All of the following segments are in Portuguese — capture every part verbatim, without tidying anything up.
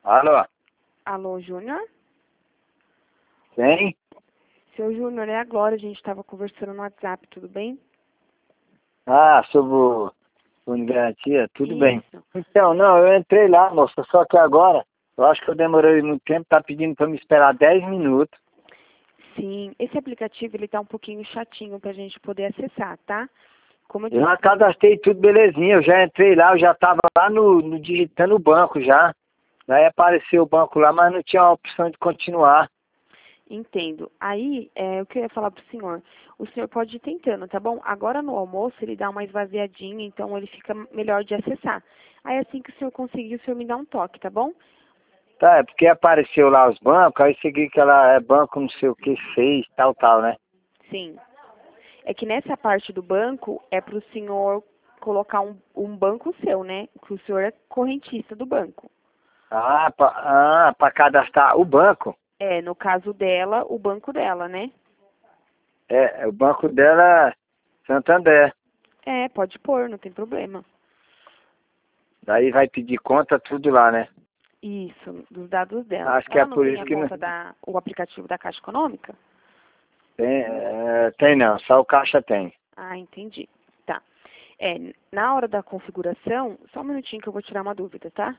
Alô? Alô, Júnior? Sim? Seu Júnior, é a Glória, a gente estava conversando no WhatsApp, tudo bem? Ah, sobre o fundo de garantia, tudo Isso. bem. Então, não, eu entrei lá, moça, só que agora, eu acho que eu demorei muito tempo, tá pedindo pra me esperar dez minutos. Sim, esse aplicativo ele tá um pouquinho chatinho pra gente poder acessar, tá? Como eu Eu já disse, cadastrei tudo belezinha, eu já entrei lá, eu já tava lá no, no digitando o banco já. Daí apareceu o banco lá, mas não tinha a opção de continuar. entendo. Aí, é, o que eu ia falar pro senhor, o senhor pode ir tentando, tá bom? Agora no almoço ele dá uma esvaziadinha, então ele fica melhor de acessar. Aí assim que o senhor conseguir, o senhor me dá um toque, tá bom? Tá, é porque apareceu lá os bancos, aí segui que ela é banco não sei o que, seis, tal, tal, né? Sim. É que nessa parte do banco é pro senhor colocar um, um banco seu, né? Que o senhor é correntista do banco. Ah, pra, ah, pra cadastrar o banco. É, no caso dela, o banco dela, né? É, o banco dela é Santander. É, pode pôr, não tem problema. Daí vai pedir conta tudo lá, né? Isso, dos dados dela. Acho que é Ela não por tem isso a que não conta da, o aplicativo da Caixa Econômica? tem, é, tem não, só o caixa tem. Ah, entendi. Tá. É, na hora da configuração, só um minutinho que eu vou tirar uma dúvida, tá?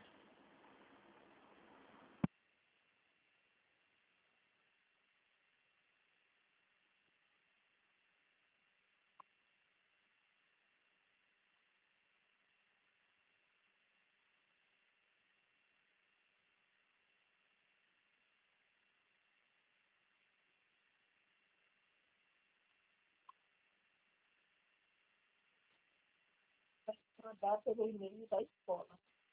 Mandar pelo e-mail da escola.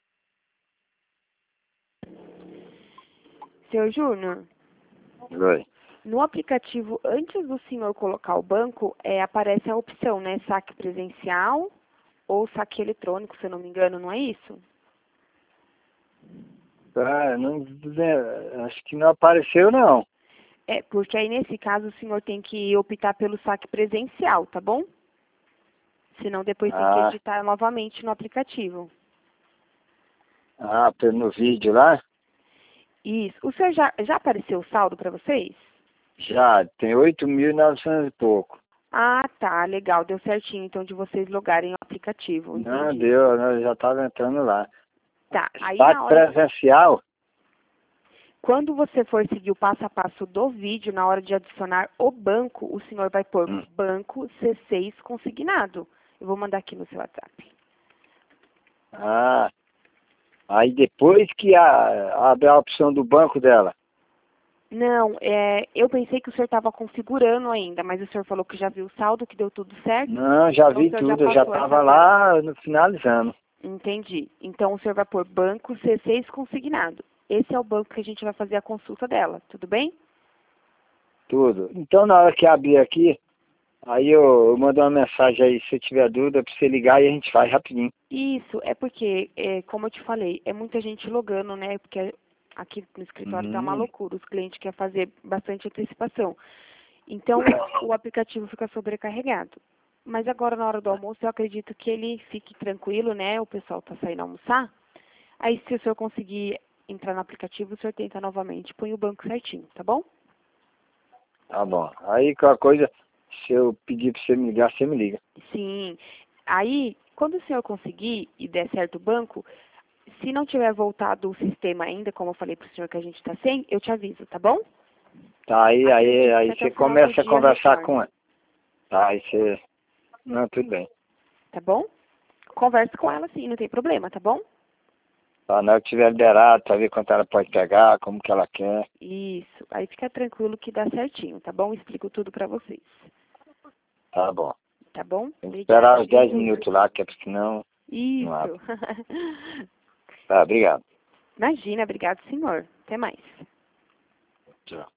Seu Júnior, Oi. no aplicativo, antes do senhor colocar o banco, é, aparece a opção, né? Saque presencial ou saque eletrônico, se eu não me engano, não é isso? Ah, não, acho que não apareceu não. É, porque aí nesse caso o senhor tem que optar pelo saque presencial, tá bom? Senão depois tem que Ah, editar novamente no aplicativo. ah, no vídeo lá? Isso. O senhor já, já apareceu o saldo para vocês? Já, tem oito mil e novecentos e pouco. Ah, tá, legal. Deu certinho então de vocês logarem o aplicativo, Não, entendi. deu, eu já estava entrando lá. Tá, aí Saque na hora, presencial? quando você for seguir o passo a passo do vídeo, na hora de adicionar o banco, o senhor vai pôr Hum. banco C seis consignado. Eu vou mandar aqui no seu WhatsApp. Ah, aí depois que a, abre a opção do banco dela. Não, é, eu pensei que o senhor estava configurando ainda, mas o senhor falou que já viu o saldo, que deu tudo certo. Não, já Então o vi senhor já tudo, eu já passou essa estava parte. lá no finalizando. Entendi. Então o senhor vai pôr banco C seis consignado. Esse é o banco que a gente vai fazer a consulta dela, tudo bem? Tudo. Então na hora que abrir aqui, aí eu, eu mando uma mensagem aí, se tiver dúvida, pra você ligar e a gente faz rapidinho. Isso, é porque, é, como eu te falei, é muita gente logando, né? Porque aqui no escritório tá uma Hum. loucura, os clientes querem fazer bastante antecipação. Então o aplicativo fica sobrecarregado. Mas agora na hora do almoço eu acredito que ele fique tranquilo, né? O pessoal tá saindo almoçar. Aí se o senhor conseguir entrar no aplicativo, o senhor tenta novamente, põe o banco certinho, tá bom? Tá bom. Aí qualquer coisa, se eu pedir pra você me ligar, você me liga. Sim. Aí, quando o senhor conseguir e der certo o banco, se não tiver voltado o sistema ainda, como eu falei para o senhor que a gente está sem, eu te aviso, tá bom? Tá, aí, aí, Acredito que aí até você o final do começa a dia conversar retorne, com ela. Tá, aí você... Não, tudo bem. tá bom? Converse com ela sim, não tem problema, tá bom? Tá, na hora que tiver liberado, pra ver quanto ela pode pegar, como que ela quer. Isso. Aí fica tranquilo que dá certinho, tá bom? Explico tudo para vocês, Tá bom. tá bom? Tem que Obrigada, esperar os dez viu? minutos lá, que é porque senão não Isso. abre. Tá, obrigado. Imagina, obrigado, senhor. Até mais. Tchau.